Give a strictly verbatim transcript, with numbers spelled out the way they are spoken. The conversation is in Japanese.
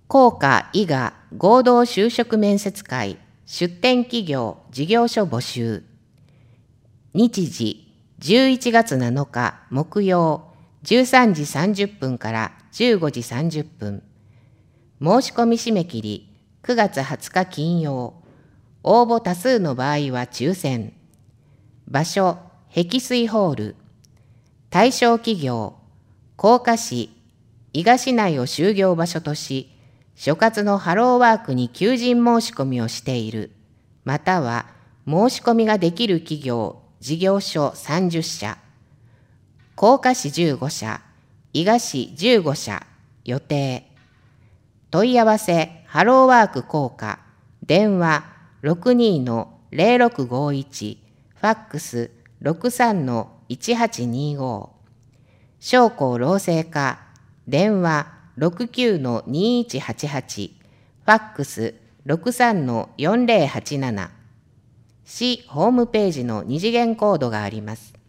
工科医学合同就職面接会出展企業事業所募集。日時じゅういちがつなのか木曜じゅうさんじさんじゅっぷんからじゅうごじさんじゅっぷん。申し込み締め切りくがつはつか金曜。応募多数の場合は抽選。場所碧水ホール。対象企業甲賀市伊賀市内を就業場所とし、所轄のハローワークに求人申し込みをしている、または申し込みができる企業事業所さんじゅっしゃ、甲賀市じゅうごしゃ、伊賀市じゅうごしゃ予定。問い合わせハローワーク甲賀、電話 ろくにーのぜろろくごいち、ファックス ろくさんのいちはちにご。商工労政課、電話 ろくきゅうのにいちはちはち、ファックス ろくさんのよんぜろはちなな。市ホームページの二次元コードがあります。